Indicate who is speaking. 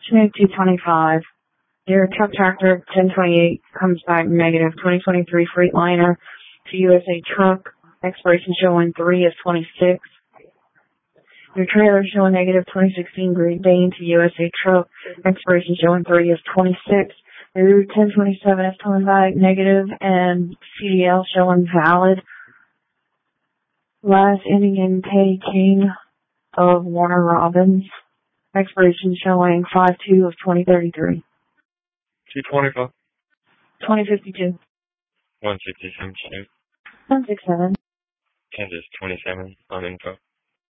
Speaker 1: Schmidt 225. Your truck tractor 1028 comes back negative. 2023 Freightliner to USA Truck. Expiration showing 3 is 26. Your trailer showing negative. 2016 Great Dane to USA Truck. Expiration showing 3 is 26. Your 1027 is coming back negative, and CDL showing valid. Last ending in Teddy King of Warner Robins. Expiration showing 5/2 of 2033.
Speaker 2: 225.
Speaker 1: 2052.
Speaker 2: 167.
Speaker 1: 167.
Speaker 2: Kansas 27 on info.